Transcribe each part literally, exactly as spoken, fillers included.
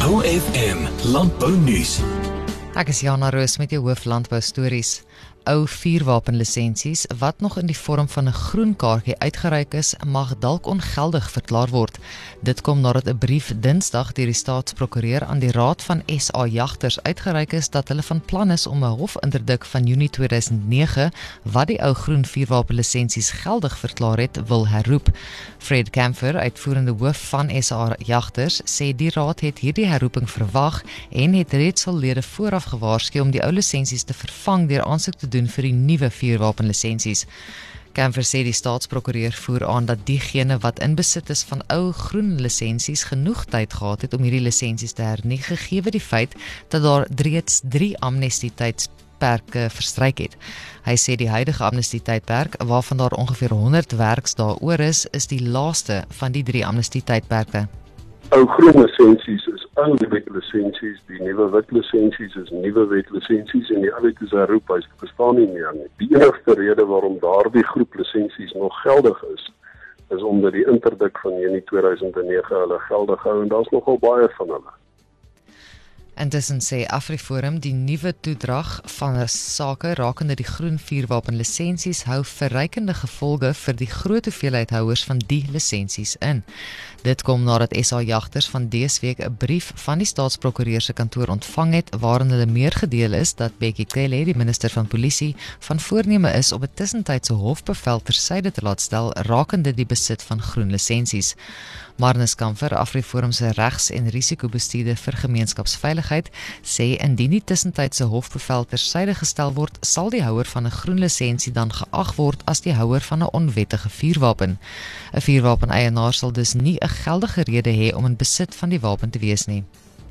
O F M Landbounuus. Ek is Jana Roos met jou hooflandbou stories. Ou vuurwapenlisensies wat nog in die vorm van 'n groen kaartjie uitgereik is, mag dalk ongeldig verklaar word. Dit kom nadat 'n brief Dinsdag deur die staatsprokureur aan die Raad van S A Jagters uitgereik is dat hulle van plan is om 'n hofinterdik van Junie tweeduisend nege wat die ou groen vuurwapenlisensies geldig verklaar het, wil herroep. Fred Camphor, uitvoerende hoof van S A Jagters, sê die raad het hierdie herroeping verwag en het reeds al lede vooraf gewaarsku om die ou lisensies te vervang deur aansoek te doen vir die nuwe vuurwapenlisensies. Camphor sê die staatsprokureur voer aan dat diegene wat in besit is van ou groen lisensies genoeg tyd gehad het om hierdie lisensies te hernie, gegee die feit dat daar reeds drie amnestietydperke verstryk het. Hy sê die huidige amnestietydperk, waarvan daar ongeveer honderd werksdae oor is, is die laaste van die drie amnestietydperke. Ou groen lisensies is ou wet lisensies, die nuwe wit lisensies is nuwe wet lisensies en die ou wet is herroep, hy bestaan nie meer nie. Die enigste rede waarom daardie groep lisensies nog geldig is, is omdat die interdik van Junie tweeduisend nege hulle geldig hou en daar's nogal baie van hulle. Intussen sê AfriForum die nuwe toedrag van sake rakende die groen vuurwapenlisensies hou verrykende gevolge vir die groot hoeveelheid houers van die lisensies in. Dit kom nadat S A Jagters van dese week 'n brief van die staatsprokureur se kantoor ontvang het waarin hulle meegedeel is dat Bekkie Cele, die minister van polisie, van voorneme is om 'n tussentydse hofbevel tersyde te laat stel rakende die besit van groen lisensies. Marnus Camphor, AfriForum se regs- en risikobestuurder vir gemeenskapsveiligheid, sê indien die tussentydse hofbevel tersyde gestel word, sal die houer van 'n groen lisensie dan geag word as die houer van 'n onwettige vuurwapen. 'n Vuurwapeneienaar sal dus nie 'n geldige rede hê om in besit van die wapen te wees nie.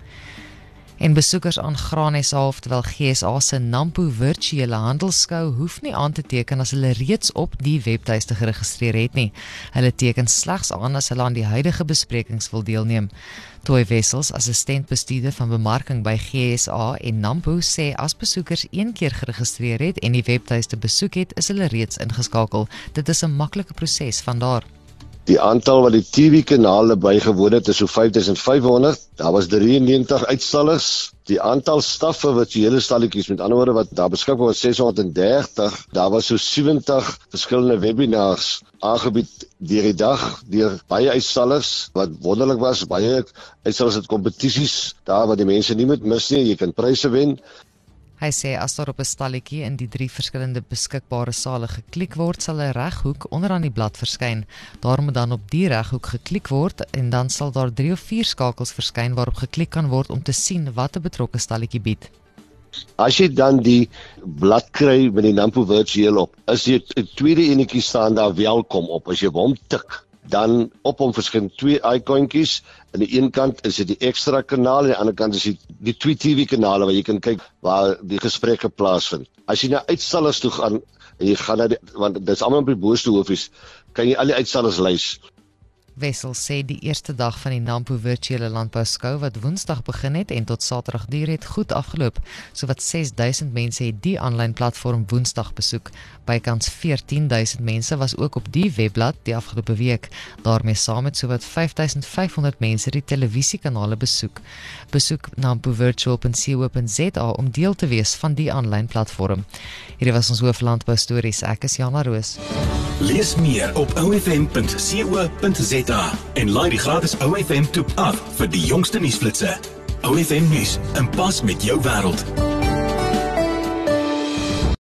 En besoekers aan Graan S A, oftewel G S A se Nampo virtuele handelskou hoef nie aan te teken as hulle reeds op die webtuiste geregistreer het nie. Hulle teken slegs aan as hulle aan die huidige besprekings wil deelneem. Toy Wessels, assistentbestuurder van bemarking by G S A en Nampo, sê as besoekers een keer geregistreer het en die webtuiste besoek het, is hulle reeds ingeskakel. Dit is 'n maklike proses vandaar. Die aantal wat die T V-kanale bygewoon het is so vyf duisend vyf honderd. Daar was drieënnegentig uitstallers. Die aantal staffe virtuele stalletjies, met ander woorde wat daar beskikbaar was, ses honderd en dertig. Daar was so sewentig verskillende webinars aangebied deur die dag deur baie uitstallers. Wat wonderlik was, baie uitstallers het kompetisies daar wat die mense nie moet mis nie. Jy kan pryse wen. Hy sê as daar op 'n stalletjie in die drie verskillende beskikbare sale geklik word, sal 'n reghoek onderaan die blad verskyn. Daar moet dan op die reghoek geklik word en dan sal daar drie of vier skakels verskyn waarop geklik kan word om te sien wat 'n betrokke stalletjie bied. As jy dan die blad kry met die Nampo virtueel op, is die tweede enetjie staan daar welkom op. As jy hom tik, dan op hom verskyn twee icoontjies. Aan die een kant is dit die ekstra kanaal en aan die ander kant is dit die twee T V-kanale waar jy kan kyk waar die gesprekke plaasvind. As jy na uitstallers toe gaan en jy gaan na die, want dit is almal op die boonste hoofies, kan jy al die uitstallers lys. Wessels sê die eerste dag van die Nampo virtuele landbouskou wat Woensdag begin het en tot Saterdag duur het, goed afgeloop. Sowat ses duisend mense het die aanlyn platform Woensdag besoek. Bykans veertien duisend mense was ook op die webblad die afgelope week. Daarmee saam met sowat vyf duisend vyf honderd mense die televisiekanale besoek. Besoek nampo virtual punt co punt za om deel te wees van die aanlyn platform. Hierdie was ons hooflandbou stories. Ek is Jana Roos. Lees meer op O F M punt co punt za en laai die gratis O F M toep af vir die jongste nuusflitsse. O F M nuus, in pas met jou wêreld.